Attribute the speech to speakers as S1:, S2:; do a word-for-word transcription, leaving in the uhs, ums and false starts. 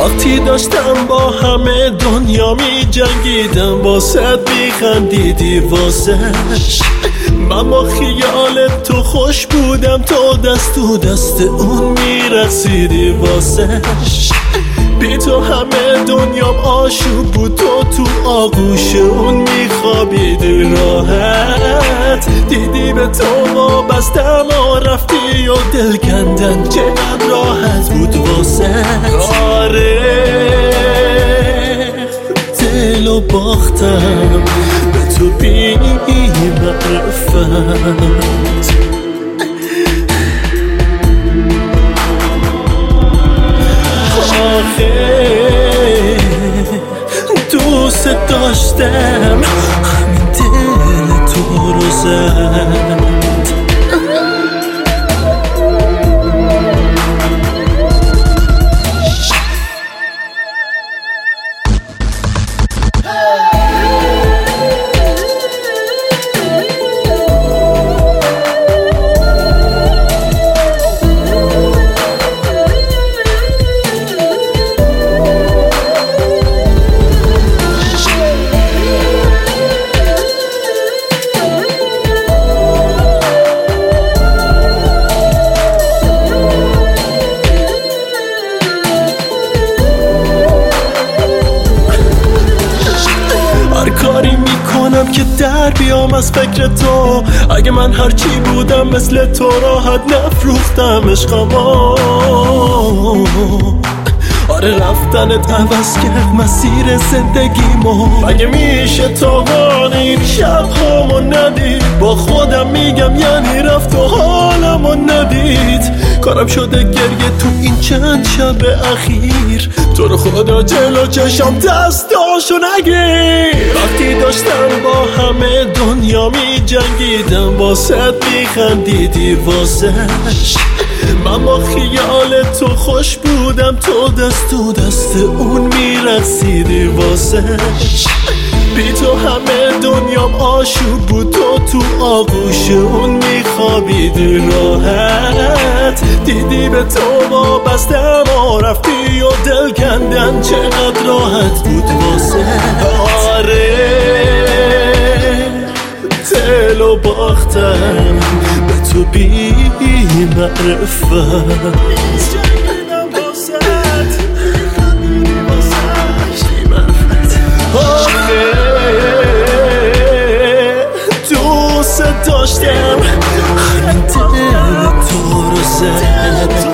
S1: وقتی داشتم با همه دنیا می جنگیدم، واسه می خندیدی واسش. من با خیال تو خوش بودم، تو دست تو دست اون می رقصیدی واسش. بی تو همه دنیام آشوب بود، تو تو آغوش اون می خوابیدی راحت. دیدی به تو وابستم و رفتی و دل کندن چقدر راحت بود واسه. آره دلو باختم به تو بی معرفت. آخه دوست داشتم همین دل تو رو زد. کاری میکنم که در بیام از فکر تو. اگه من هرچی بودم مثل تو راحت نفروختم عشقمو. آره رفتنت عوض کرد مسیر زندگیمو. اگه میشه تا این شب هامو ندید، با خودم میگم یعنی رفت و حالمو ندید. کارم شده گریه تو این چند شب اخیر، تو رو خدا جلو چشم دستاشو نگیر. وقتی داشتم با همه دنیا می جنگیدم، واسه می خندیدی واسش. من با خیال تو خوش بودم، تو دست تو دست اون می رقصیدی واسش. بی تو همه دنیام آشوب بود، تو تو آغوش اون می خوابیدی راحت. دیدی به تو وابستم و رفتی و دل کندن چقدر راحت بود واسه. آره دلو باختم به تو بی معرفت. دوست داشتم همین دل تو رو زد.